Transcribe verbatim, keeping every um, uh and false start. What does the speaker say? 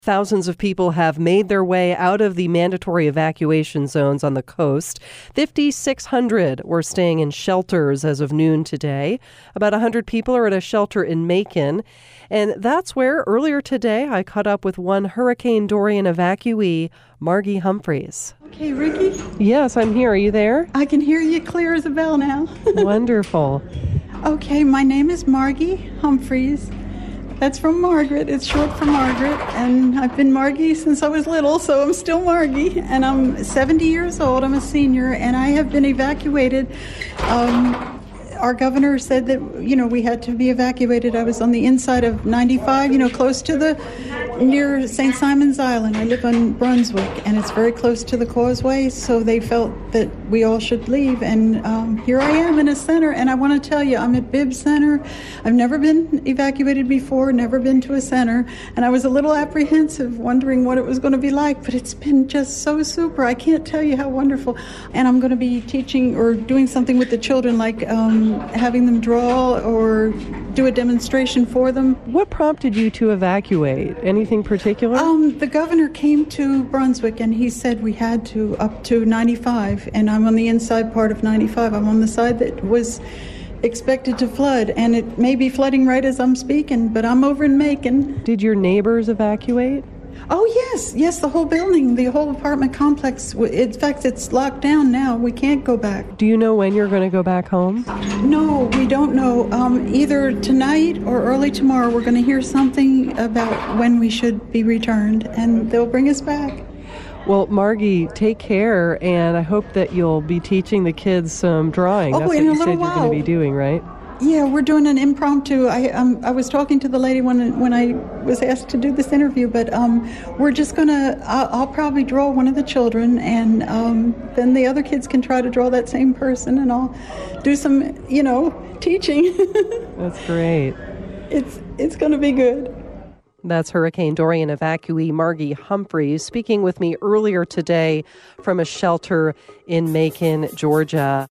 Thousands of people have made their way out of the mandatory evacuation zones on the coast. five thousand six hundred were staying in shelters as of noon today. About one hundred people are at a shelter in Macon. And that's where earlier today I caught up with one Hurricane Dorian evacuee, Margie Humphreys. Okay, Ricky? Yes, I'm here. Are you there? I can hear you clear as a bell now. Wonderful. Okay, my name is Margie Humphreys. That's from Margaret. It's short for Margaret. And I've been Margie since I was little, so I'm still Margie. And I'm seventy years old. I'm a senior, and I have been evacuated. Um, our governor said that, you know, we had to be evacuated. I was on the inside of ninety-five, you know, close to the, near Saint Simon's Island. I live on Brunswick, and it's very close to the causeway, so they felt that we all should leave. And um, here I am in a center, and I want to tell you, I'm at Bibb Center. I've never been evacuated before, never been to a center, and I was a little apprehensive, wondering what it was going to be like, but it's been just so super. I can't tell you how wonderful. And I'm going to be teaching or doing something with the children, like um, having them draw or do a demonstration for them. What prompted you to evacuate? Anything particular? Um, the governor came to Brunswick, and he said we had to up to ninety-five, and I'm on the inside part of ninety-five. I'm on the side that was expected to flood, and it may be flooding right as I'm speaking, but I'm over in Macon. Did your neighbors evacuate? Oh, yes. Yes, the whole building, the whole apartment complex. In fact, it's locked down now. We can't go back. Do you know when you're going to go back home? No, we don't know. Um, either tonight or early tomorrow, we're going to hear something about when we should be returned, and they'll bring us back. Well, Margie, take care, and I hope that you'll be teaching the kids some drawing. Oh, That's in what a you little said while. you're going to be doing, right? Yeah, we're doing an impromptu. I um, I was talking to the lady when when I was asked to do this interview, but um, we're just gonna. I'll, I'll probably draw one of the children, and um, then the other kids can try to draw that same person, and I'll do some, you know, teaching. That's great. It's it's gonna be good. That's Hurricane Dorian evacuee Margie Humphreys speaking with me earlier today from a shelter in Macon, Georgia.